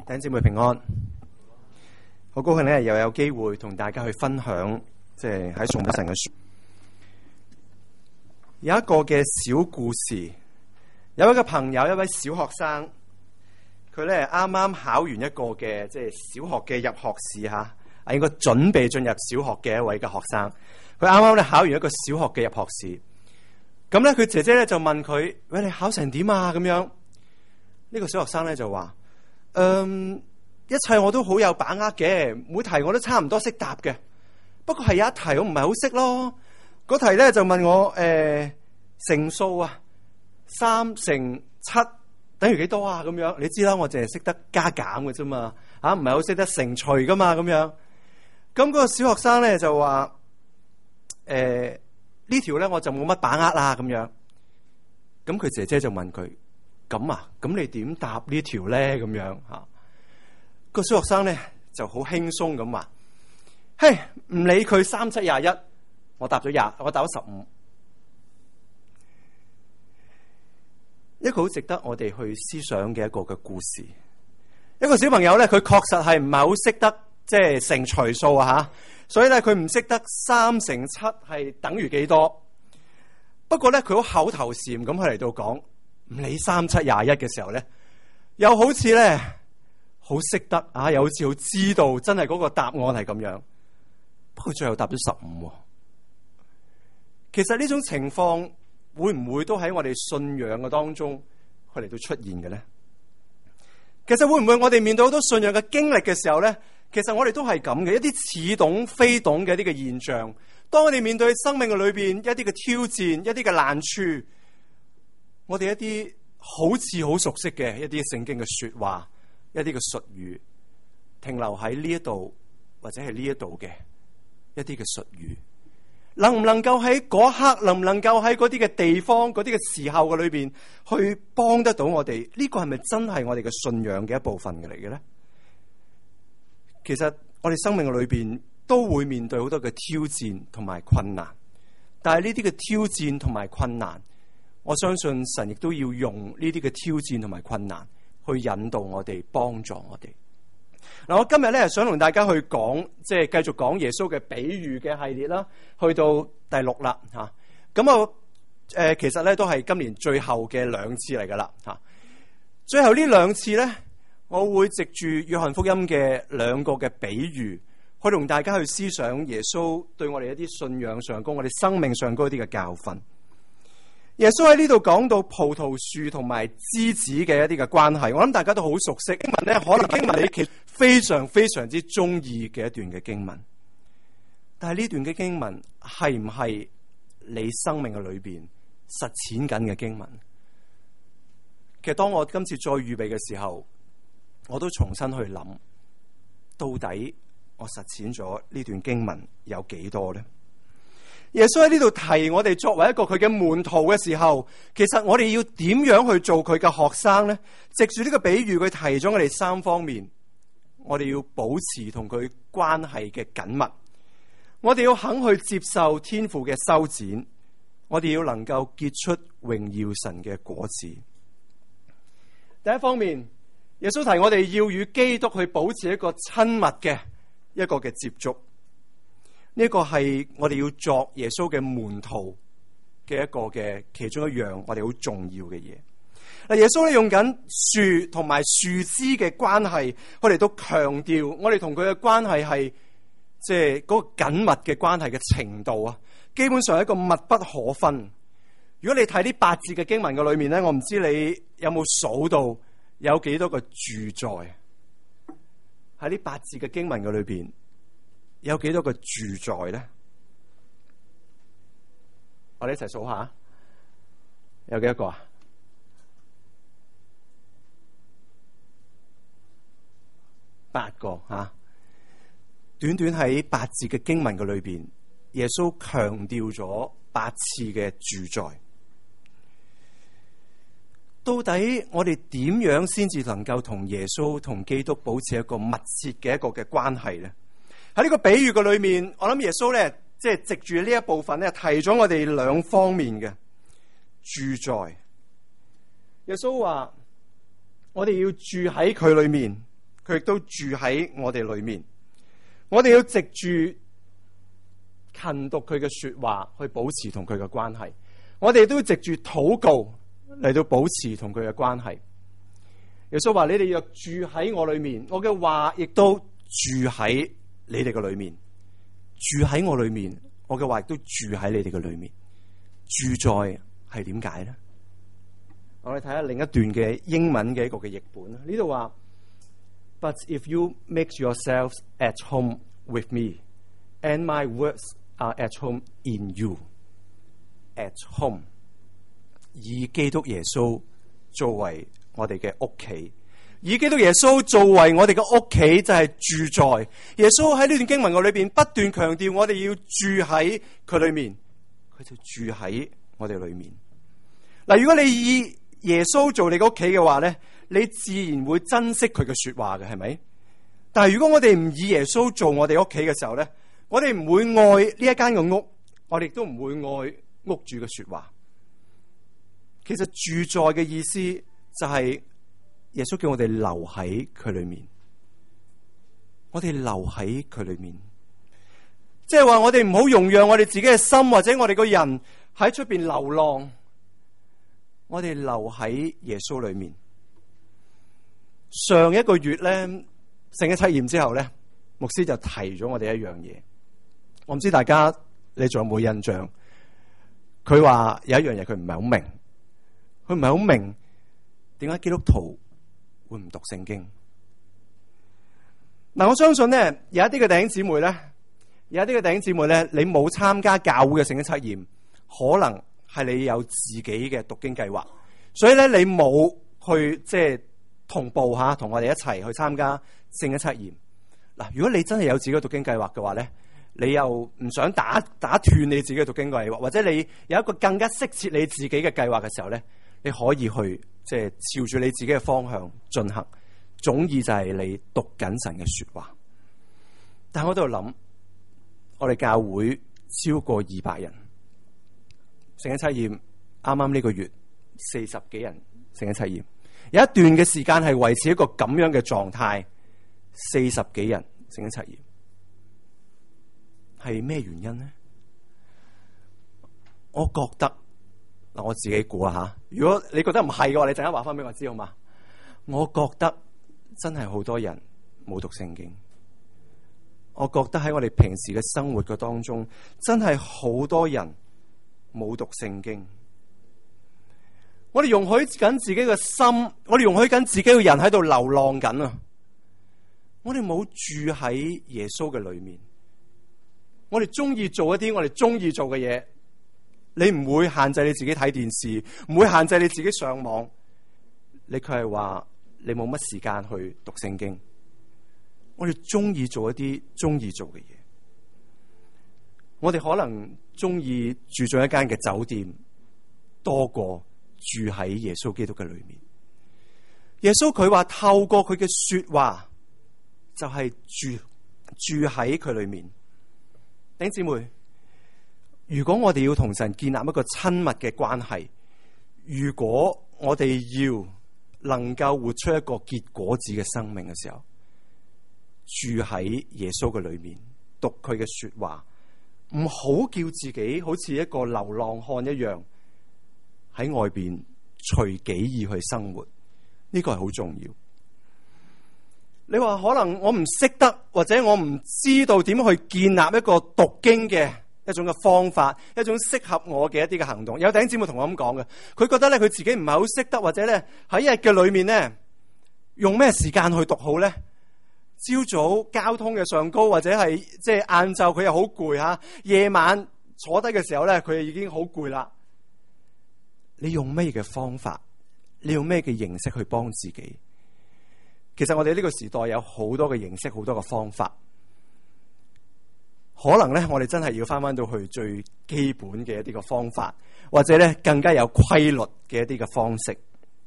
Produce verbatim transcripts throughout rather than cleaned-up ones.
弟兄姊妹平安，好高興咧又有機會同大家去分享，即係喺崇拜神嘅書。有一個嘅小故事，有一個朋友，一位小學生，佢咧啱啱考完一個嘅即係小學嘅入學試吓，啊應該準備進入小學嘅一位嘅學生，佢啱啱咧考完一個小學嘅入學試。咁咧佢姐姐咧就問佢：喂，你考成點啊？咁樣呢個小學生咧就話：嗯，一切我都好有把握嘅，每題我都差唔多識答嘅。不過係有一題我唔係好識咯。嗰題咧就問我誒、呃、乘數啊，三乘七等於幾多啊？咁樣你知啦，我淨係識得加減嘅啫嘛，吓唔係好識得乘除噶嘛，咁樣。咁嗰個小學生咧就話：誒、呃、呢條咧我就冇乜把握啦，咁樣。咁佢姐姐就問佢：咁啊，咁你點答呢條咧？咁樣吓，個小學生咧就好輕鬆咁話：嘿，唔理佢三七廿一，我答咗廿，我答咗十五。一個好值得我哋去思想嘅一個嘅故事。一個小朋友咧，佢確實係唔係好識得即係乘除數啊吓，所以咧佢唔識得三乘七係等於幾多。不過咧，佢好口頭禪咁去嚟到講，唔理三七廿一嘅時候咧，又好似咧好識得啊，又好似好知道真係嗰個答案係咁樣。不過最後答咗十五。其實呢種情況會唔會都喺我哋信仰嘅當中去嚟到出現嘅咧？其實會唔會我哋面對好多信仰嘅經歷嘅時候咧，其實我哋都係咁嘅，一啲似懂非懂嘅一啲嘅現象。當我哋面對生命嘅裏邊一啲嘅挑戰、一啲嘅難處，我哋一啲好似好熟悉嘅一啲聖經嘅說話、一啲嘅術語，停留喺呢一度或者係呢一度嘅一啲嘅術語，能唔能夠喺嗰刻，能唔能夠喺嗰啲嘅地方、嗰啲嘅時候嘅裏邊去幫得到我哋？呢個係咪真係我哋嘅信仰嘅一部分嘅嚟嘅咧？其實我哋生命嘅裏邊都會面對好多嘅挑戰同埋困難，但係呢啲嘅挑戰同埋困難，我相信神亦都要用呢啲嘅挑戰同埋困難去引導我哋，幫助我哋。嗱，我今日咧想同大家去講，即係繼續講耶穌嘅比喻嘅系列啦，去到第六啦吓。咁我誒其實咧都係今年最後嘅兩次嚟噶啦吓。最後呢兩次咧，我會藉住約翰福音嘅兩個嘅比喻，去同大家去思想耶穌對我哋一啲信仰上高、我哋生命上高一啲嘅教訓。耶穌喺呢度講到葡萄樹同埋枝子嘅一啲嘅關係，我諗大家都好熟悉。經文咧，可能經文你其實非常非常之中意嘅一段嘅經文，但係呢段嘅經文係唔係你生命嘅裏邊實踐緊嘅經文？其實當我今次再預備嘅時候，我都重新去諗，到底我實踐咗呢段經文有幾多呢？耶穌喺呢度提我哋作為一個佢嘅門徒嘅時候，其實我哋要點樣去做佢嘅學生呢？藉住呢個比喻，佢提咗我哋三方面，我哋要保持同佢關係嘅緊密，我哋要肯去接受天父嘅修剪，我哋要能夠結出榮耀神嘅果子。第一方面，耶穌提我哋要與基督去保持一個親密嘅一個嘅接觸。呢個係我哋要作耶穌嘅門徒嘅一個嘅其中一樣我哋好重要嘅嘢。嗱，耶穌咧用緊樹同埋樹枝嘅關係，我哋都強調我哋同佢嘅關係係即係嗰個緊密嘅關係嘅程度啊，基本上係一個密不可分。如果你睇呢八節嘅經文嘅裏面咧，我唔知你有冇數到有幾多個住在喺呢八節嘅經文嘅裏邊。有幾多個住在咧？我哋一齊數下，有幾多個啊？八個吓。短短喺八節嘅經文嘅裏邊，耶穌強調咗八次嘅住在。到底我哋點樣先至能夠同耶穌同基督保持一個密切嘅一個嘅關係咧？喺呢個比喻嘅裏面，我諗耶穌咧，即係藉住呢一部分咧，提咗我哋兩方面嘅住在。耶穌話：我哋要住喺佢裏面， 佢亦都住喺我哋裏面。我哋要藉住勤讀佢嘅說話去保持同佢嘅關係，我哋都要藉住禱告嚟到保持同佢嘅關係。耶穌話：你哋若住喺我裏面，我嘅話亦都住喺你哋嘅裏面。住喺我裏面，我嘅話亦都住喺你哋嘅裏面。住在係點解呢？我哋睇下另一段嘅英文嘅一個嘅譯本。呢度話：But if you make yourselves at home with me, and my words are at home in you, at home， 以基督耶穌作為我哋嘅屋企，以基督耶穌作為我哋嘅屋企，就係住在耶穌喺呢段經文嘅裏邊不斷強調，我哋要住喺佢裏面，佢就住喺我哋裏面。嗱，如果你以耶穌做你嘅屋企嘅話咧，你自然會珍惜佢嘅說話嘅，係咪？但係如果我哋唔以耶穌做我哋屋企嘅時候咧，我哋唔會愛呢一間嘅屋，我哋亦都唔會愛屋主嘅說話。其實住在嘅意思就係耶穌叫我哋留喺佢裏面，我哋留喺佢裏面，即係話我哋唔好容讓我哋自己嘅心或者我哋個人喺出邊流浪，我哋留喺耶穌裏面。上一個月咧，聖經測驗之後咧，牧師就提咗我哋一樣嘢，我唔知大家你仲有冇印象？佢話有一樣嘢佢唔係好明，佢唔係好明點解基督徒會唔讀聖經。嗱，我相信咧，有一啲嘅弟兄姊妹咧，有一啲嘅弟兄姊妹咧，你冇參加教會嘅聖經測驗，可能係你有自己嘅讀經計劃，所以咧你冇去即係同步吓，同我哋一齊去參加聖經測驗。嗱，如果你真係有自己嘅讀經計劃嘅話咧，你又唔想打打斷你自己嘅讀經計劃，或者你有一個更加適切你自己嘅計劃嘅時候咧，你可以去即係朝住你自己嘅方向進行。總意就係你讀緊神嘅說話。但係我喺度諗，我哋教會超過二百人，聖經測驗啱啱呢個月四十幾人聖經測驗，有一段嘅時間係維持一個咁樣嘅狀態，四十幾人聖經測驗，係咩原因呢？我覺得嗱，我自己估下吓，如果你覺得唔係嘅話，你陣間話翻俾我知好嘛？我覺得真係好多人冇讀聖經。我覺得喺我哋平時嘅生活嘅當中，真係好多人冇讀聖經。我哋容許緊自己嘅心，我哋容許緊自己嘅人喺度流浪緊啊！我哋冇住喺耶穌嘅裏面，我哋中意做一啲我哋中意做嘅嘢。你唔會限制你自己睇電視，唔會限制你自己上網，你卻係話你冇乜時間去讀聖經。我哋中意做一啲中意做嘅嘢，我哋可能中意住進一間嘅酒店多過住喺耶穌基督嘅裏面。耶穌佢話透過佢嘅說話就係住住喺佢裏面。弟兄姊妹，如果我哋要同神建立一個親密嘅關係，如果我哋要能夠活出一個結果子嘅生命嘅時候，住喺耶穌嘅裏面，讀佢嘅說話，唔好叫自己好似一個流浪漢一樣喺外邊隨己意去生活，呢個係好重要。你話可能我唔識得，或者我唔知道點去建立一個讀經嘅一種嘅方法，一種適合我嘅一啲嘅行動。有弟兄姊妹同我咁講嘅，佢覺得咧佢自己唔係好識得，或者咧喺一日嘅裏面咧用咩時間去讀好咧？朝早交通嘅上高，或者係即係晏晝佢又好攰吓，夜晚坐低嘅時候咧佢已經好攰啦。你用咩嘅方法？你用咩嘅形式去幫自己？其實我哋呢個時代有好多嘅形式，好多嘅方法。可能咧，我哋真係要翻翻到去最基本嘅一啲嘅方法，或者咧更加有規律嘅一啲嘅方式。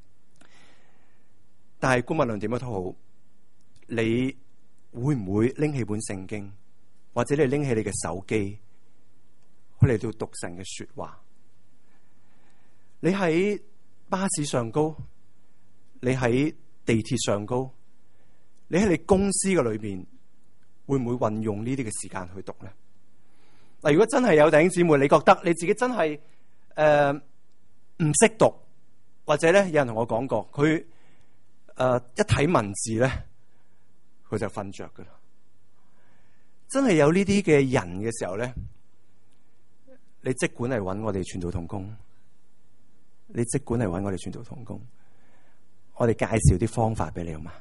但係，無論點樣都好，你會唔會拎起本聖經，或者你拎起你嘅手機，去嚟到讀神嘅說話？你喺巴士上高，你喺地鐵上高， 你喺你公司嘅裏邊會唔會運用呢啲嘅時間去讀咧？嗱，如果真係有弟兄姊妹，你覺得你自己真係誒唔識讀，或者咧有人同我講過，佢誒、呃、一睇文字咧，佢就瞓着噶啦。真係有呢啲嘅人嘅時候咧，你即管嚟搵我哋傳道同工，你即管嚟搵我哋傳道同工，我哋介紹啲方法俾你好嘛？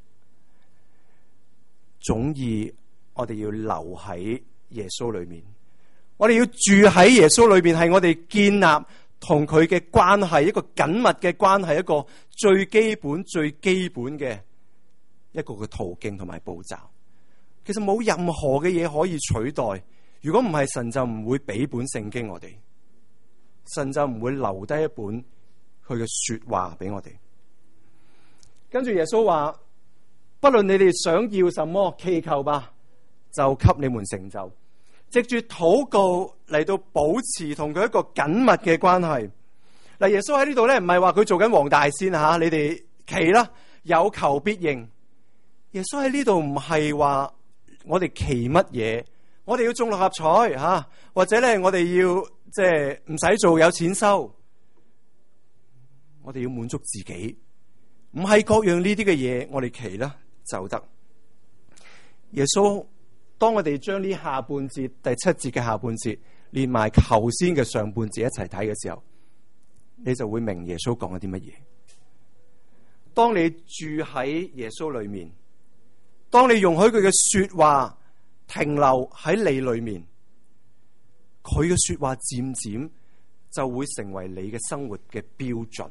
總意我哋要留喺耶穌裏面。我哋要住喺耶穌裏邊，係我哋建立同佢嘅關係，一個緊密嘅關係，一個最基本、最基本嘅一個嘅途徑同埋步驟。其實冇任何嘅嘢可以取代。如果唔係，神就唔會俾本聖經我哋，神就唔會留低一本佢嘅說話俾我哋。跟住耶穌話：不論你哋想要什麼，祈求吧，就給你們成就。藉住禱告嚟到保持同佢一個緊密嘅關係。嗱，耶穌喺呢度咧，唔係話佢做緊黃大仙吓，你哋祈啦，有求必應。耶穌喺呢度唔係話我哋祈乜嘢，我哋要中六合彩吓，或者咧我哋要即係唔使做有錢收，我哋要滿足自己，唔係各樣呢啲嘅嘢，我哋祈啦就得。耶穌。當我哋將呢下半節第七節嘅下半節連埋頭先嘅上半節一齊睇嘅時候，你就會明耶穌講咗啲乜嘢。當你住喺耶穌裏面，當你容許佢嘅說話停留喺你裏面，佢嘅說話漸漸就會成為你嘅生活嘅標準。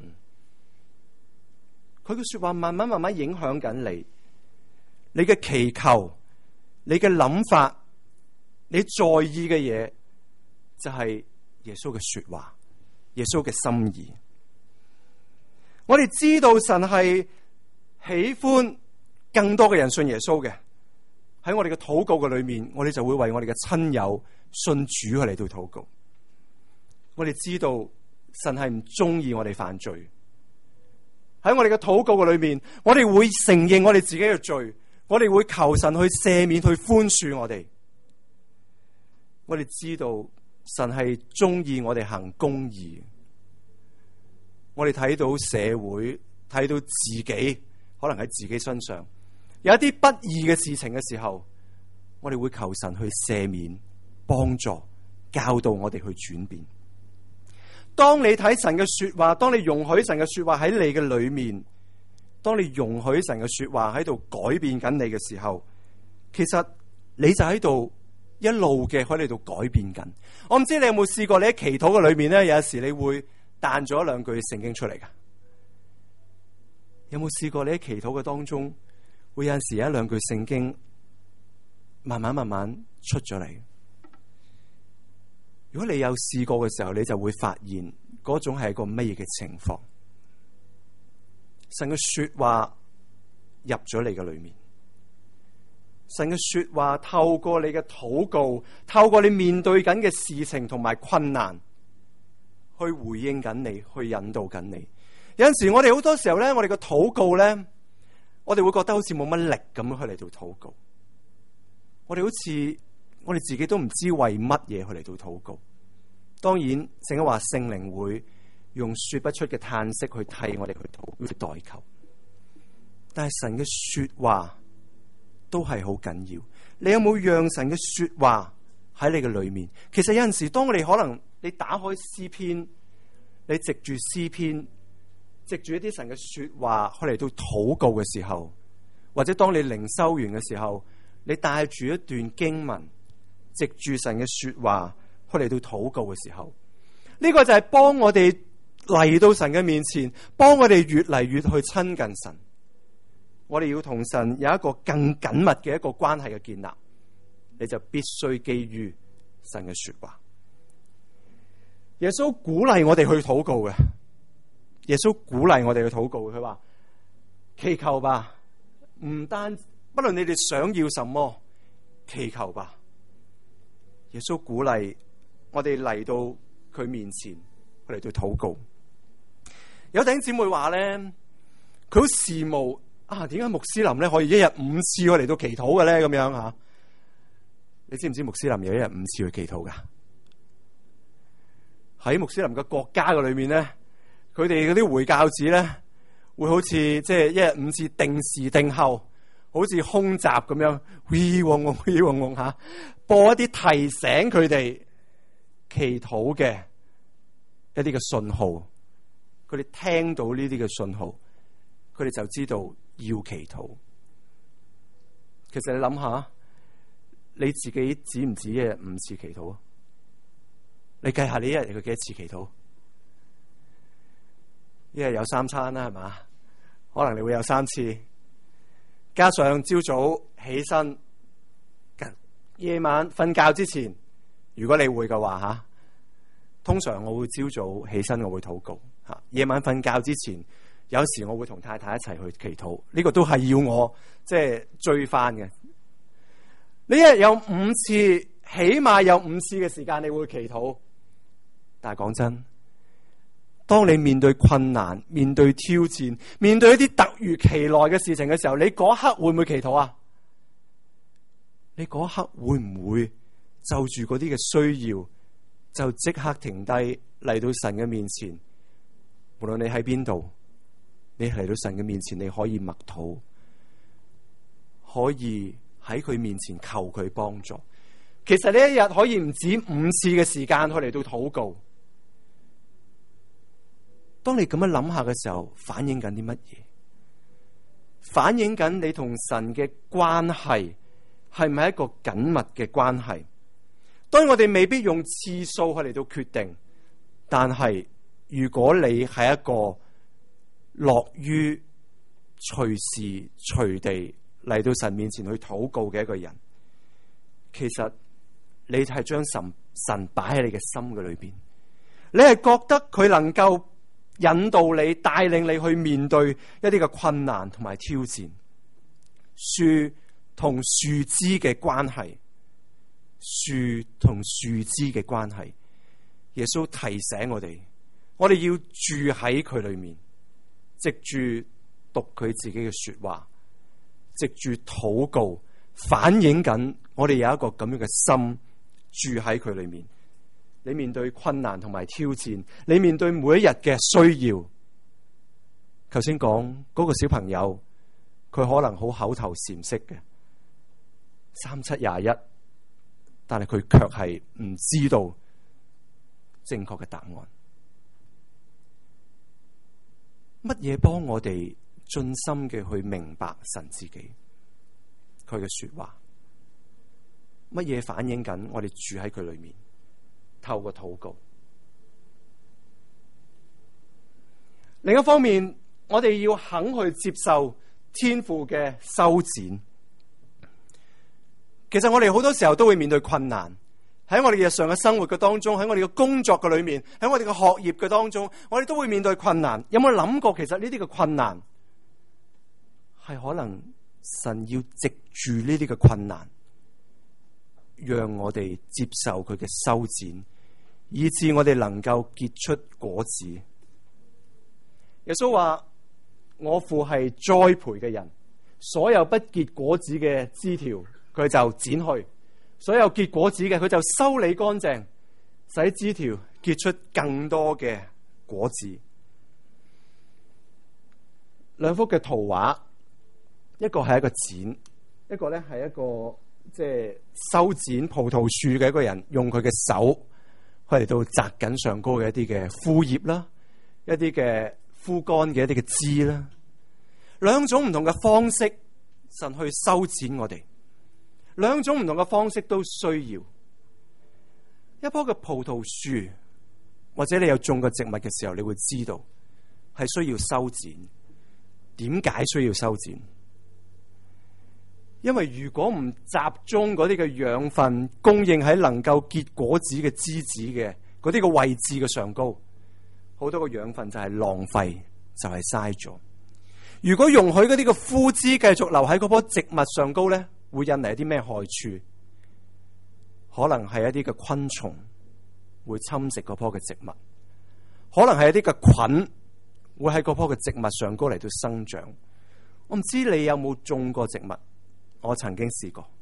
佢嘅說話慢慢慢慢影響緊你，你嘅祈求。你嘅諗法，你在意嘅嘢，就係耶穌嘅說話，耶穌嘅心意。我哋知道神係喜歡更多嘅人信耶穌嘅。喺我哋嘅禱告嘅裏面，我哋就會為我哋嘅親友信主嚟到禱告。我哋知道神係唔中意我哋犯罪。喺我哋嘅禱告嘅裏面，我哋會承認我哋自己嘅罪。我哋會求神去赦免，去寬恕我哋。我哋知道神係中意我哋行公義。我哋睇到社會，睇到自己，可能喺自己身上有一啲不義嘅事情嘅時候，我哋會求神去赦免、幫助、教導我哋去轉變。當你睇神嘅說話，當你容許神嘅說話喺你嘅裏面，當你容許神嘅說話喺度改變緊你嘅時候，其實你就喺度一路嘅喺你度改變緊。我唔知你有冇試過，你喺祈禱嘅裏面咧，有時你會彈咗兩句聖經出嚟噶。有冇試過你喺祈禱嘅當中，會有陣時有一兩句聖經慢慢慢慢出咗嚟？如果你有試過嘅時候，你就會發現嗰種係一個咩嘅情況。神嘅說話入咗你嘅裏面，神嘅說話透過你嘅禱告，透過你面對緊嘅事情同埋困難，去回應緊你，去引導緊你。有陣時我哋好多時候咧，我哋嘅禱告咧，我哋會覺得好似冇乜力咁樣去嚟到禱告。我哋好似我哋自己都唔知為乜嘢去嚟到禱告。當然，聖經話聖靈會用說不出嘅嘆息去替我哋去禱去代求，但係神嘅說話都係好緊要。你有冇讓神嘅說話喺你嘅裏面？其實有陣時，當你可能你打開詩篇，你藉住詩篇，藉住一啲神嘅說話去嚟到禱告嘅時候，或者當你靈修完嘅時候，你帶住一段經文，藉住神嘅說話去嚟到禱告嘅時候，呢個就係幫我哋嚟到神嘅面前，幫我哋越嚟越去親近神。我哋要同神有一個更緊密嘅一個關係嘅建立，你就必須基於神嘅說話。耶穌鼓勵我哋去禱告嘅，耶穌鼓勵我哋去禱告。佢話祈求吧，唔單不論你哋想要什麼，祈求吧。耶穌鼓勵我哋嚟到佢面前，去嚟到禱告。有弟兄姊妹話咧，佢好羨慕啊，點解穆斯林咧可以一日五次去嚟到祈禱嘅咧？咁樣吓，你知唔知穆斯林有一日五次去祈禱噶？喺穆斯林嘅國家嘅裏面咧，佢哋嗰啲回教寺咧，會好似即係一日五次定時定候，好似空襲咁樣，嗚嗡嗡嗚嗡嗡吓，播一啲提醒佢哋祈禱嘅一啲嘅信號。佢哋聽到呢啲嘅信號，佢哋就知道要祈禱。其實你諗下，你自己止唔止一日五次祈禱啊？你計下你一日有幾多次祈禱？一日有三餐啦，係嘛？可能你會有三次，加上朝早起身，夜晚瞓覺之前，如果你會嘅話吓，通常我會朝早起身，我會禱告吓。夜晚瞓覺之前，有時我會同太太一齊去祈禱。呢個都係要我即係追翻嘅。你一日有五次，起碼有五次嘅時間你會祈禱。但係講真，當你面對困難、面對挑戰、面對一啲突如其來嘅事情嘅時候，你嗰刻會唔會祈禱啊？你嗰刻會唔會就住嗰啲嘅需要，就即刻停低嚟到神嘅面前？無論你喺邊度，你嚟到神嘅面前，你可以默禱，可以喺佢面前求佢幫助。其實呢一日可以唔止五次嘅時間去嚟到禱告。當你咁樣諗下嘅時候，反映緊啲乜嘢？反映緊你同神嘅關係係咪一個緊密嘅關係？當然我哋未必用次數去嚟到決定，但係如果你係一個樂於隨時隨地嚟到神面前去禱告嘅一個人，其實你係將神神擺喺你嘅心嘅裏邊，你係覺得佢能夠引導你、帶領你去面對一啲嘅困難同埋挑戰。樹同樹枝嘅關係，樹同樹枝嘅關係，耶穌提醒我哋，我哋要住喺佢裏面，藉住讀佢自己嘅說話，藉住禱告，反映緊我哋有一個咁樣嘅心住喺佢裏面。你面對困難同埋挑戰，你面對每一日嘅需要。頭先講嗰個小朋友，佢可能好口頭禪式嘅三七廿一，但係佢卻係唔知道正確嘅答案。乜嘢幫我哋盡心嘅去明白神自己，佢嘅說話？乜嘢反映緊我哋住喺佢裏面？透過禱告。另一方面，我哋要肯去接受天父嘅修剪。其實我哋好多時候都會面對困難，喺我哋日常嘅生活嘅當中，喺我哋嘅工作嘅裏面，喺我哋嘅學業嘅當中，我哋都會面對困難。有冇諗過，其實呢啲嘅困難係可能神要藉住呢啲嘅困難，讓我哋接受佢嘅修剪，以致我哋能夠結出果子。耶穌話：我父係栽培嘅人，所有不結果子嘅枝條，佢就剪去；所有結果子嘅，佢就修理乾淨，使枝條結出更多嘅果子。兩幅嘅圖畫，一個係一個剪，一個咧係一個即係修剪葡萄樹嘅一個人，用佢嘅手去嚟到摘緊上高嘅一啲嘅枯葉啦，一啲嘅枯乾嘅一啲嘅枝啦，兩種唔同嘅方式，神去修剪我哋。兩種唔同嘅方式都需要。一棵嘅葡萄樹，或者你有種過植物嘅時候，你會知道係需要修剪。點解需要修剪？因為如果唔集中嗰啲嘅養分供應喺能夠結果子嘅枝子嘅嗰啲嘅位置嘅上高，好多個養分就係浪費，就係嘥咗。如果容許嗰啲嘅枯枝繼續留喺嗰棵植物上高咧，會引嚟一啲咩害處？可能係一啲嘅昆蟲會侵蝕嗰棵嘅植物，可能係一啲嘅菌會喺嗰棵嘅植物上高嚟到生長， 我唔知你有冇種過植物，我曾經試過，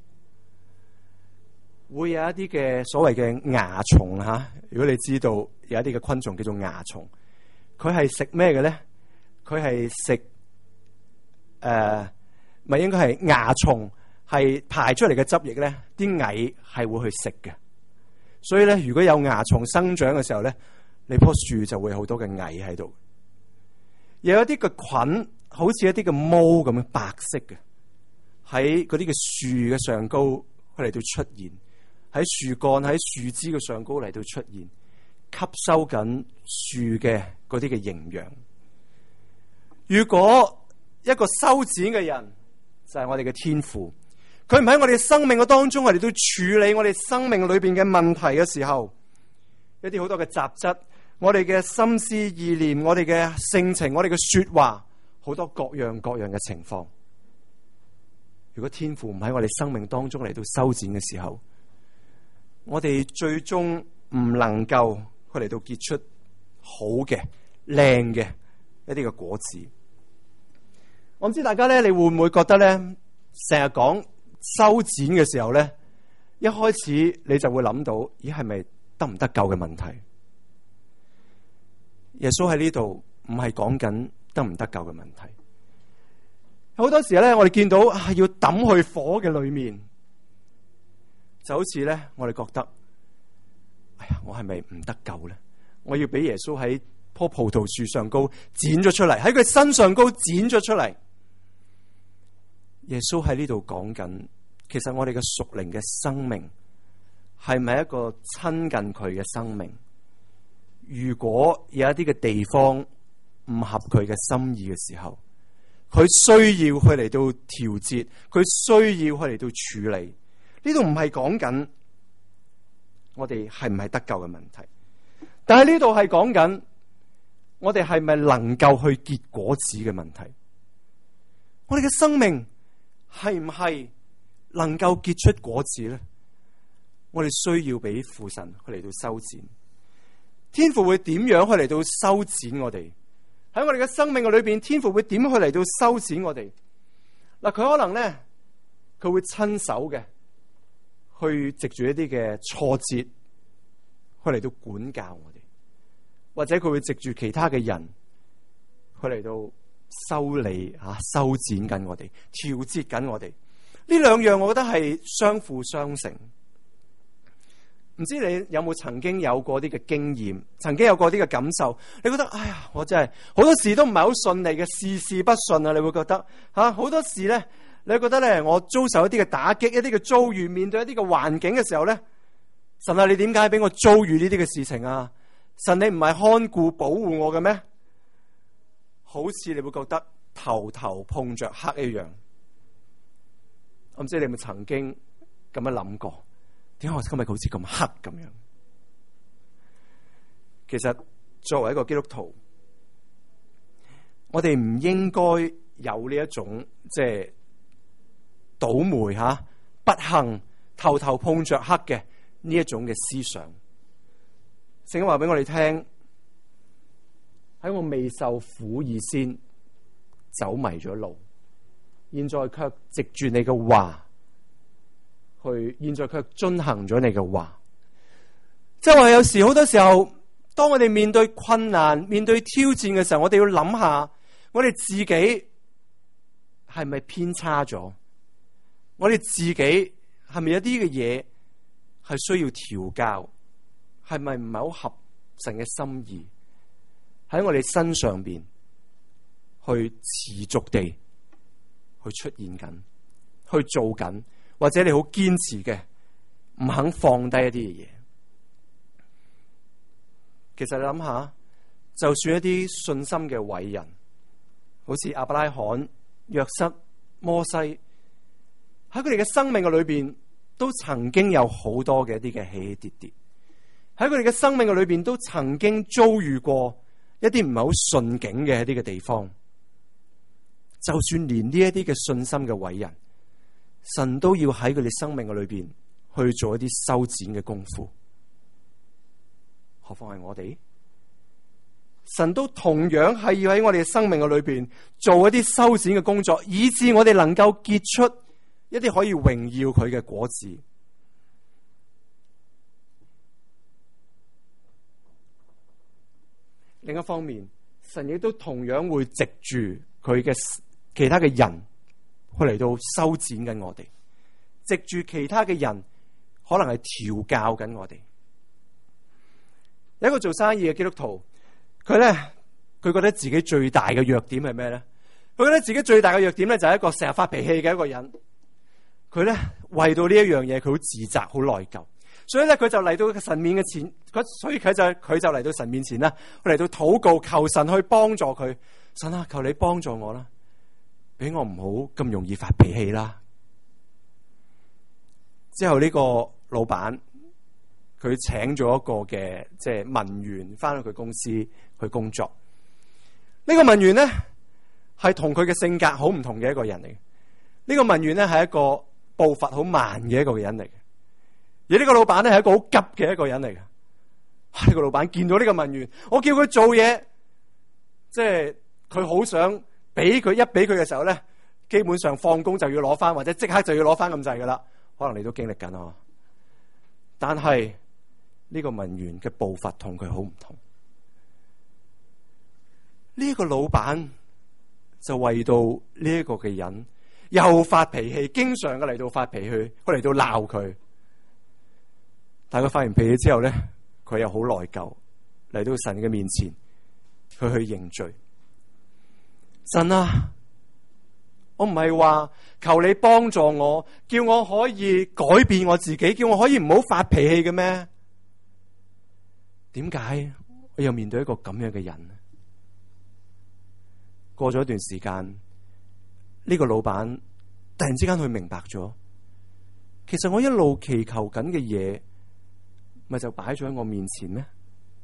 會有一啲嘅所謂嘅蚜蟲吓。如果你知道有一啲嘅昆蟲叫做蚜蟲，佢係食咩嘅咧？佢係食誒，咪應該係蚜蟲係排出嚟嘅汁液咧，啲蟻係會去食嘅。所以咧，如果有蚜蟲生長嘅時候咧，你棵樹就會有好多嘅蟻喺度。又有一啲嘅菌，好似一啲嘅毛咁樣白色嘅，喺嗰啲嘅樹嘅上高佢嚟到出現，喺樹幹喺樹枝嘅上高嚟到出現，吸收緊樹嘅嗰啲嘅營養。如果一個修剪嘅人就係我哋嘅天父，佢唔喺我哋生命嘅當中，我哋都處理我哋生命裏邊嘅問題嘅時候，一啲好多嘅雜質，我哋嘅心思意念，我哋嘅性情，我哋嘅說話，好多各樣各樣嘅情況。如果天父唔喺我哋生命當中嚟到修剪嘅時候，我哋最終唔能夠去嚟到結出好嘅、靚嘅一啲嘅果子。我唔知大家咧，你會唔會覺得咧，成日講修剪嘅時候咧，一開始你就會諗到，咦，係咪得唔得救嘅問題？耶穌喺呢度唔係講緊得唔得救嘅問題。好多時咧，我哋見到係要抌去火嘅裏面，就好似咧，我哋覺得，哎呀，我係咪唔得救咧？我要俾耶穌喺棵葡萄樹上高剪咗出嚟，喺佢身上高剪咗出嚟。耶穌喺呢度講緊，其實我哋嘅屬靈嘅生命係咪一個親近佢嘅生命？如果有一啲嘅地方唔合佢嘅心意嘅時候，佢需要去嚟到調節，佢需要去嚟到處理。呢度唔係講緊我哋係唔係得救嘅問題，但係呢度係講緊我哋係咪能夠去結果子嘅問題。我哋嘅生命係唔係能夠結出果子咧？我哋需要俾父神去嚟到修剪。天父會點樣去嚟到修剪我哋？喺我哋嘅生命嘅裏邊，天父會點去嚟到修剪我哋？嗱，佢可能咧，佢會親手嘅去藉住一啲嘅挫折，去嚟到管教我哋，或者佢會藉住其他嘅人，去嚟到修理啊、修剪緊我哋、調節緊我哋。呢兩樣，我覺得係相輔相成。唔知你有冇曾經有過啲嘅經驗，曾經有過啲嘅感受？你覺得哎呀，我真係好多事都唔係好順利嘅，事事不順啊！你會覺得吓好多事咧，你覺得咧，我遭受一啲嘅打擊，一啲嘅遭遇，面對一啲嘅環境嘅時候咧，神啊，你點解俾我遭遇呢啲嘅事情啊？神，你唔係看顧保護我嘅咩？好似你會覺得頭頭碰着黑一樣。我唔知你有冇曾經咁樣諗過？點解我今日好似咁黑咁樣？其實作為一個基督徒，我哋唔應該有呢一種即係倒霉吓、不幸、頭頭碰着黑嘅呢一種嘅思想。聖經話俾我哋聽，喺我未受苦以先走迷咗路，現在卻藉住你嘅話。去，現在卻遵行咗你嘅話，即係話有時好多時候，當我哋面對困難、面對挑戰嘅時候，我哋要諗下，我哋自己係咪偏差咗？我哋自己係咪有啲嘅嘢係需要調教？係咪唔係好合神嘅心意？喺我哋身上邊去持續地去出現緊，去做緊。或者你好堅持嘅，唔肯放低一啲嘅嘢。其實你諗下，就算一啲信心嘅偉人，好似亞伯拉罕、約瑟、摩西，喺佢哋嘅生命嘅裏邊，都曾經有好多嘅一啲嘅起起跌跌。喺佢哋嘅生命嘅裏邊，都曾經遭遇過一啲唔係好順境嘅一啲嘅地方。就算連呢一啲嘅信心嘅偉人，神都要喺佢哋生命嘅裏邊去做一啲修剪嘅功夫，何況係我哋？ 神都同樣係要喺我哋嘅生命嘅裏邊做一啲修剪嘅工作，以致我哋能夠結出一啲可以榮耀佢嘅果子。另一方面，神亦都同樣會藉住佢嘅其他嘅人去嚟到修剪緊我哋，藉住其他嘅人可能係調教緊我哋。有一個做生意嘅基督徒，佢咧佢覺得自己最大嘅弱點係咩咧？佢覺得自己最大嘅弱點咧就係一個成日發脾氣嘅一個人。佢咧為到呢一樣嘢，佢好自責，好內疚。所以咧，佢就嚟到神面嘅前，佢所以佢就佢就嚟到神面前啦，嚟到禱告，求神去幫助佢。神啊，求你幫助我啦，俾我唔好咁容易發脾氣啦。之後呢個老闆，佢請咗一個嘅即係文員翻去佢公司去工作。呢個文員咧係同佢嘅性格好唔同嘅一個人嚟嘅。呢個文員咧係一個步伐好慢嘅一個人嚟嘅。而呢個老闆咧係一個好急嘅一個人嚟嘅。呢個老闆見到呢個文員，我叫佢做嘢，即係佢好想俾佢一俾佢嘅時候咧，基本上放工就要攞翻，或者即刻就要攞翻咁滯噶啦。可能你都經歷緊啊。但係呢個文員嘅步伐同佢好唔同。呢個老闆就為到呢一個嘅人又發脾氣，經常嘅嚟到發脾氣，佢嚟到鬧佢。但係佢發完脾氣之後咧，佢又好內疚，嚟到神嘅面前，佢去認罪。神啊，我唔係話求你幫助我，叫我可以改變我自己，叫我可以唔好發脾氣嘅咩？點解我又面對一個咁樣嘅人？過咗一段時間，呢個老闆突然之間佢明白咗，其實我一路祈求緊嘅嘢，咪就擺咗喺我面前咩？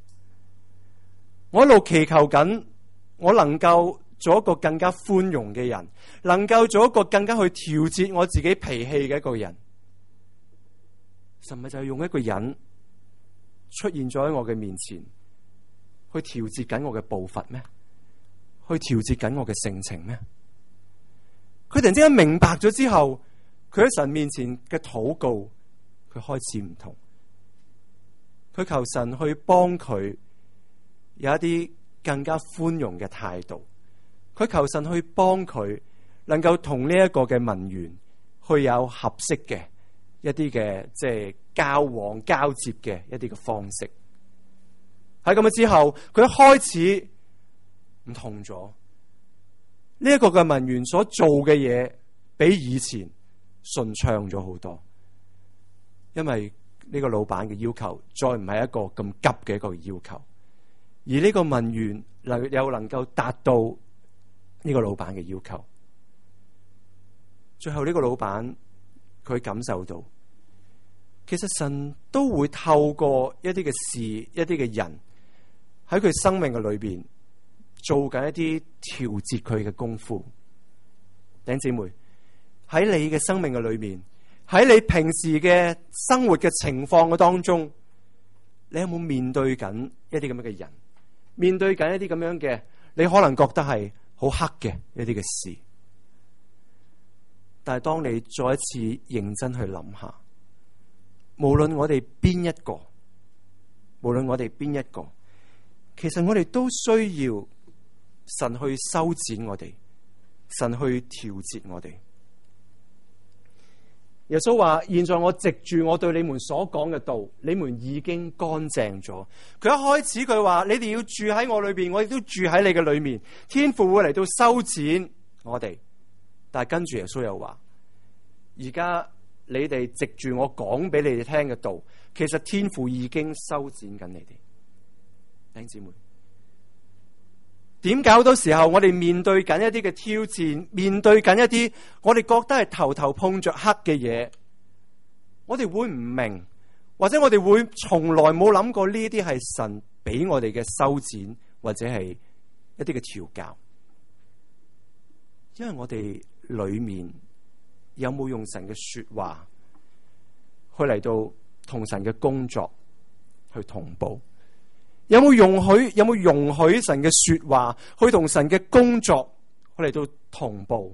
我一路祈求緊，我能夠做一個更加寬容嘅人，能夠做一個更加去調節我自己脾氣嘅一個人。神咪就係用一個人出現咗喺我嘅面前，去調節緊我嘅步伐咩？去調節緊我嘅性情咩？佢突然之間明白咗之後，佢喺神面前嘅禱告，佢開始唔同。佢求神去幫佢有一啲更加寬容嘅態度。佢求神去幫佢能夠同呢一個嘅文員去有合適嘅一啲嘅即係交往交接嘅一啲嘅方式。喺咁樣之後，佢一開始唔同咗。呢一個嘅文員所做嘅嘢比以前順暢咗好多，因為呢個老闆嘅要求再唔係一個咁急嘅一個要求，而呢個文員能又能夠達到呢個老闆嘅要求。最後呢個老闆佢感受到，其實神都會透過一啲嘅事、一啲嘅人喺佢生命嘅裏邊做緊一啲調節佢嘅功夫。弟兄姊妹，喺你嘅生命嘅裏面，喺你平時嘅生活嘅情況嘅當中，你有冇面對緊一啲咁樣嘅人，面對緊一啲咁樣嘅你可能覺得係好黑嘅一啲嘅事？但係當你再一次認真去諗下，無論我哋邊一個，無論我哋邊一個，其實我哋都需要神去修剪我哋，神去調節我哋。耶穌話：現在我藉住我對你們所講嘅道，你們已經乾淨咗。佢一開始佢話：你哋要住喺我裏邊，我亦都住喺你嘅裏面。天父會嚟到修剪我哋。但係跟住耶穌又話：而家你哋藉住我講俾你哋聽嘅道，其實天父已經修剪緊你哋。弟兄姊妹，點解好多時候我哋面對緊一啲嘅挑戰，面對緊一啲我哋覺得係頭頭碰着黑嘅嘢，我哋會唔明，或者我哋會從來冇諗過呢啲係神俾我哋嘅修剪，或者係一啲嘅調教？因為我哋裏面有冇用神嘅說話去嚟到同神嘅工作去同步？ 有冇容許？有冇容許神嘅說話去同神嘅工作去嚟到同步？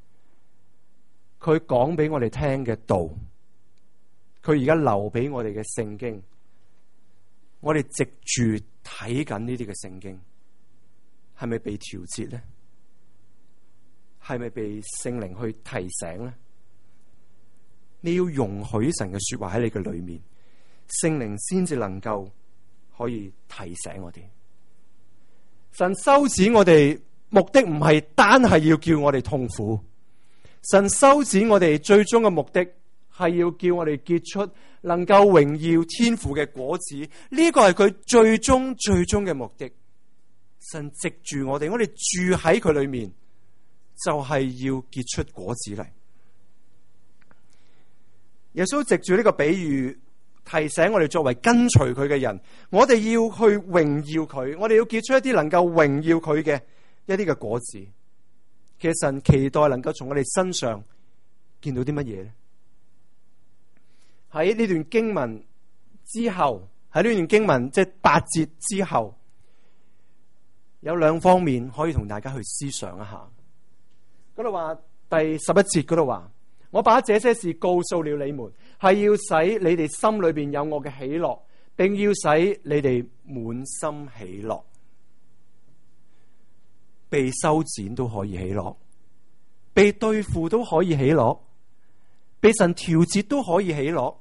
佢講俾我哋聽嘅道，佢而家留俾我哋嘅聖經，我哋藉住睇緊呢啲嘅聖經，係咪被調節咧？係咪被聖靈去提醒咧？你要容許神嘅說話喺你嘅裏面，聖靈先至能夠可以提醒我哋。神修剪我哋目的唔係單係要叫我哋痛苦，神修剪我哋最終嘅目的係要叫我哋結出能夠榮耀天父嘅果子。呢個係佢最終最終嘅目的。神藉住我哋，我哋住喺佢裏面，就係要結出果子嚟。耶穌藉住呢個比喻提醒我哋，作為跟隨佢嘅人，我哋要去榮耀佢，我哋要結出一啲能夠榮耀佢嘅一啲嘅果子。其實神期待能夠從我哋身上見到啲乜嘢呢？喺呢段經文之後，喺呢段經文即係八節之後，有兩方面可以同大家去思想一下。嗰度話第十一節嗰度話，我把這些事告訴了你們，係要使你哋心裏邊有我嘅喜樂，並要使你哋滿心喜樂。被修剪都可以喜樂，被對付都可以喜樂，被神調節都可以喜樂，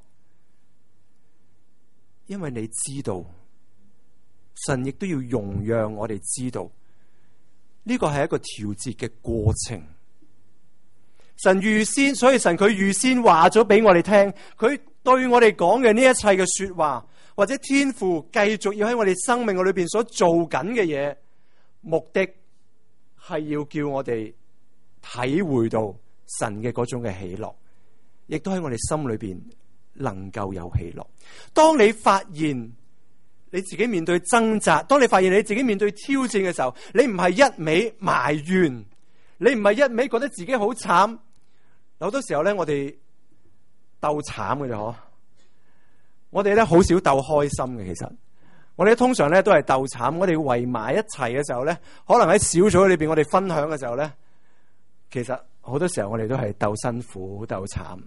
因為你知道，神亦都要容讓我哋知道，呢個係一個調節嘅過程。神預先，所以神佢預先話咗俾我哋聽，佢對我哋講嘅呢一切嘅說話，或者天父繼續要喺我哋生命裏邊所做緊嘅嘢，目的係要叫我哋體會到神嘅嗰種嘅喜樂，亦都喺我哋心裏邊能夠有喜樂。當你發現你自己面對掙扎，當你發現你自己面對挑戰嘅時候，你唔係一味埋怨，你唔係一味覺得自己好慘。好多時候咧，我哋鬥慘嘅啫，嗬！我哋咧好少鬥開心嘅，其實我哋通常咧都係鬥慘。我哋圍埋一齊嘅時候咧，可能喺小組裏邊我哋分享嘅時候咧，其實好多時候我哋都係鬥辛苦、鬥慘。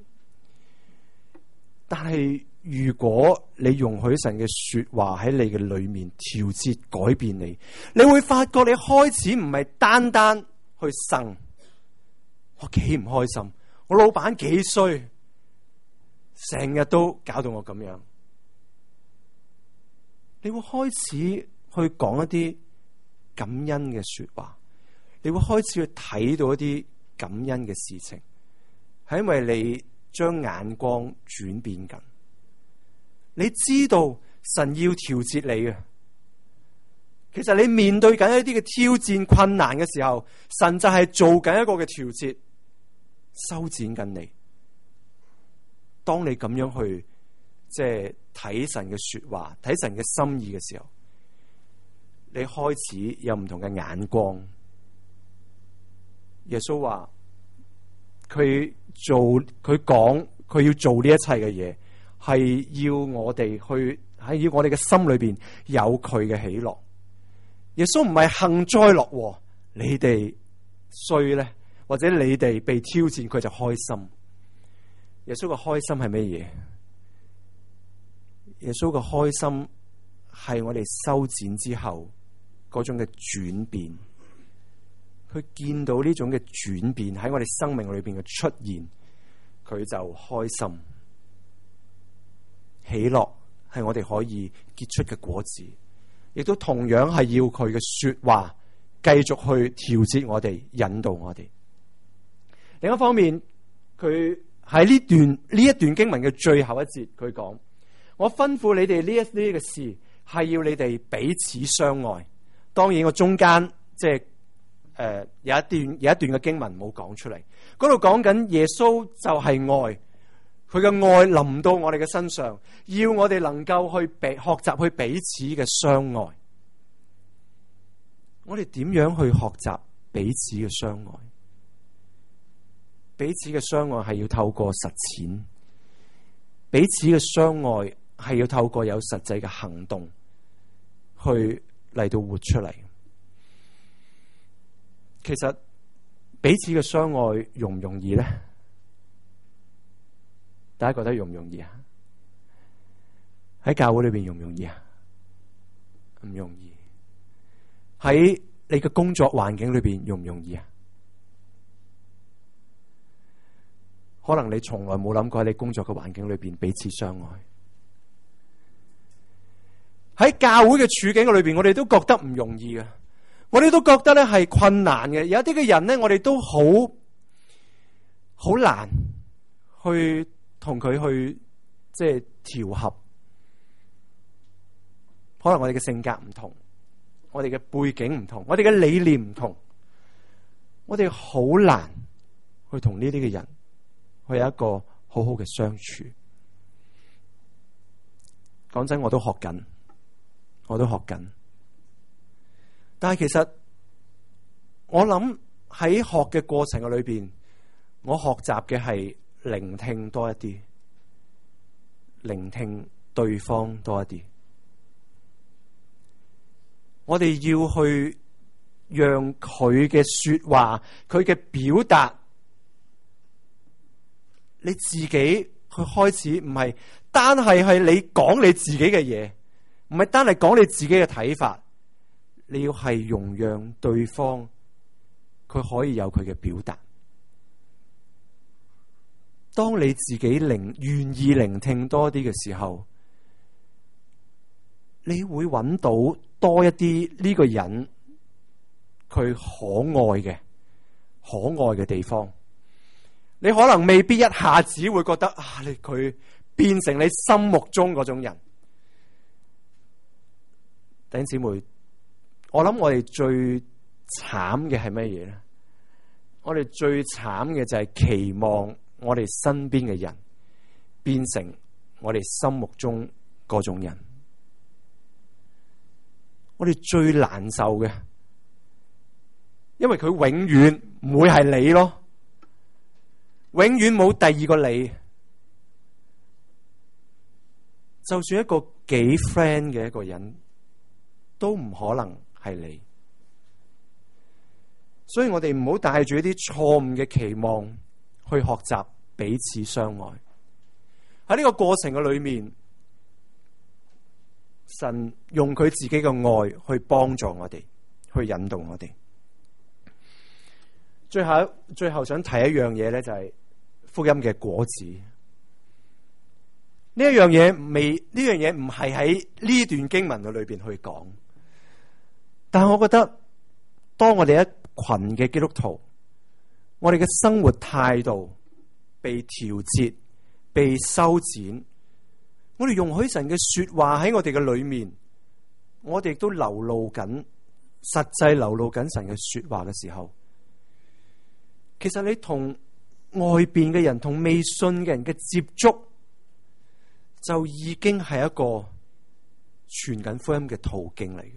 但係如果你容許神嘅說話喺你嘅裏面調節改變你，你會發覺你開始唔係單單去呻，我幾唔開心，我老闆幾衰，成日都搞到我咁樣。你會開始去講一啲感恩嘅說話，你會開始去睇到一啲感恩嘅事情，係因為你將眼光轉變緊。你知道神要調節你嘅，其實你面對緊一啲嘅挑戰困難嘅時候，神就係做緊一個嘅調節，修剪緊你。當你咁樣去即係睇神嘅說話，睇神嘅心意嘅時候，你開始有唔同嘅眼光。耶穌話佢做佢講佢要做呢一切嘅嘢，係要我哋去喺要我哋嘅心裏邊有佢嘅喜樂。耶穌唔係幸災樂禍，你哋衰咧，或者你哋被挑戰，佢就開心。耶穌嘅開心係咩嘢？耶穌嘅開心係我哋修剪之後嗰種嘅轉變。佢見到呢種嘅轉變喺我哋生命裏邊嘅出現，佢就開心。喜樂係我哋可以結出嘅果子，亦都同樣係要佢嘅說話繼續去調節我哋，引導我哋。另一方面，佢喺呢段呢一段經文嘅最後一節，佢講：我吩咐你哋呢一啲嘅事，係要你哋彼此相愛。當然，我中間即係誒有一段有一段嘅經文冇講出嚟，嗰度講緊耶穌就係愛，佢嘅愛臨到我哋嘅身上，要我哋能夠去彼學習去彼此嘅相愛。我哋點樣去學習彼此嘅相愛？彼此嘅相愛係要透過實踐，彼此嘅相愛係要透過有實際嘅行動去嚟到活出嚟。其實彼此嘅相愛容唔容易咧？大家覺得容唔容易啊？喺教會裏邊容唔容易啊？唔容易。喺你嘅工作環境裏邊容唔容易啊？可能你從來冇諗過喺你工作嘅環境裏邊彼此相愛。喺教會嘅處境裏邊，我哋都覺得唔容易嘅，我哋都覺得咧係困難嘅。有一啲嘅人咧，我哋都好好難去同佢去即係調合。可能我哋嘅性格唔同，我哋嘅背景唔同，我哋嘅理念唔同，我哋好難去同呢啲嘅人去有一個好好嘅相處。講真，我都學緊，我都學緊。但係其實我諗喺學嘅過程嘅裏邊，我學習嘅係聆聽多一啲，聆聽對方多一啲。我哋要去讓佢嘅說話，佢嘅表達，你自己去開始，唔係單係係你講你自己嘅嘢，唔係單係講你自己嘅睇法，你要係容讓對方，佢可以有佢嘅表達。當你自己聆願意聆聽多啲嘅時候，你會揾到多一啲呢個人佢可愛嘅可愛嘅地方。你可能未必一下子會覺得啊，你佢變成你心目中嗰種人。弟兄姊妹，我諗我哋最慘嘅係乜嘢咧？我哋最慘嘅就係期望我哋身邊嘅人變成我哋心目中嗰種人。我哋最難受嘅，因為佢永遠唔會係你咯，永遠冇第二個你。就算一個幾 friend 嘅一個人，都唔可能係你。所以我哋唔好帶住一啲錯誤嘅期望去學習彼此相愛。喺呢個過程嘅裏面，神用佢自己嘅愛去幫助我哋，去引導我哋。最後，最後想提一樣嘢咧，就係福音嘅果子。呢一樣嘢未，呢樣嘢唔係喺呢段經文嘅裏邊去講。但係我覺得，當我哋一群嘅基督徒，我哋嘅生活態度被調節、被修剪。我哋容許神嘅說話喺我哋嘅裏面，我哋都流露緊，實際流露緊神嘅說話嘅時候，其實你同外邊嘅人、同未信嘅人嘅接觸，就已經係一個傳緊福音嘅途徑嚟嘅。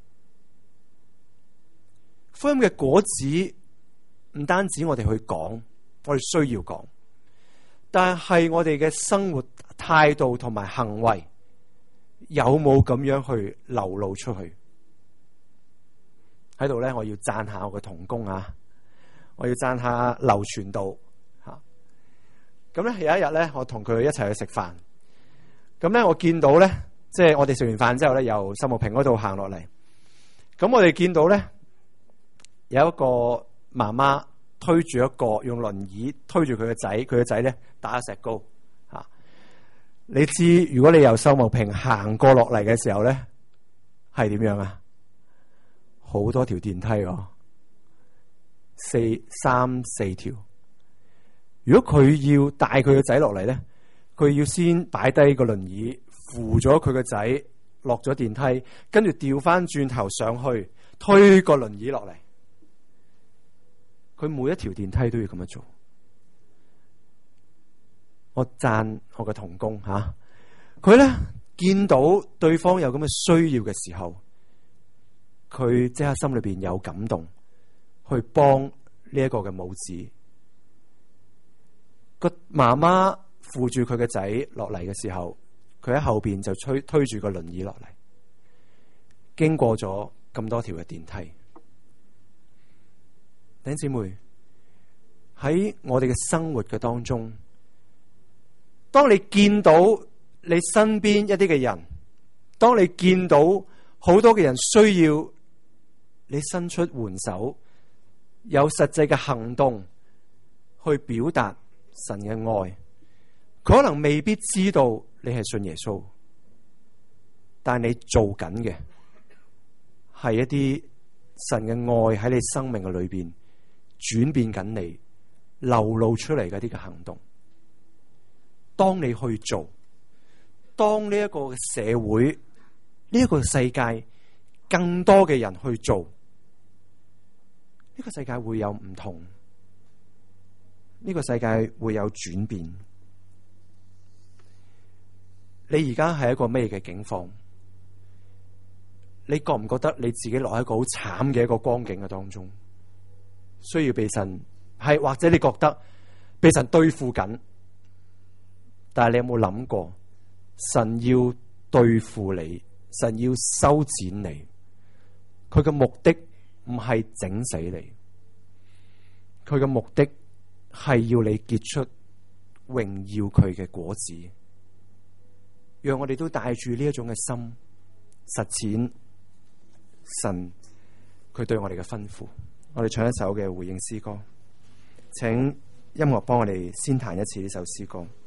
福音嘅果子唔單止我哋去講，我哋需要講，但係我哋嘅生活態度同埋行為有冇咁樣去流露出去？喺度咧，我要讚下我嘅同工啊！我要讚下劉傳道吓。咁咧有一日咧，我同佢一齊去食飯。咁咧我見到咧，即係我哋食完飯之後咧，由秀茂坪嗰度行落嚟。咁我哋見到咧，有一個媽媽推住一個用輪椅推住佢嘅仔，佢嘅仔咧打石膏。你知如果你由秀茂坪行過落嚟嘅時候咧，係點樣啊？好多條電梯喎，四三四條。如果佢要帶佢個仔落嚟咧，佢要先擺低個輪椅，扶咗佢個仔落咗電梯，跟住調翻轉頭上去推個輪椅落嚟。佢每一條電梯都要咁樣做。我讚我嘅同工吓，佢咧見到對方有咁嘅需要嘅時候，佢即刻心裏邊有感動，去幫呢一個嘅母子。個媽媽扶住佢嘅仔落嚟嘅時候，佢喺後邊就推推住個輪椅落嚟。 經過咗咁多條嘅電梯。弟兄姊妹，喺我哋嘅生活嘅當中，當你見到你身邊一啲嘅人，當你見到好多嘅人需要你伸出援手，有實際嘅行動去表達神嘅愛，佢可能未必知道你係信耶穌，但你做緊嘅係一啲神嘅愛喺你生命嘅裏邊轉變緊你，流露出嚟嘅啲嘅行動。當你去做，當呢一個社會，呢一個世界更多嘅人去做，呢個世界會有唔同，呢個世界會有轉變。你而家係一個咩嘅境況？你覺唔覺得你自己落喺一個好慘嘅一個光景嘅當中，需要被神係，或者你覺得被神對付緊？但係你有冇諗過，神要對付你，神要修剪你，佢嘅目的唔係整死你，佢嘅目的係要你結出榮耀佢嘅果子。讓我哋都帶住呢一種嘅心實踐神佢對我哋嘅吩咐。我哋唱一首嘅回應詩歌，請音樂幫我哋先彈一次呢首詩歌。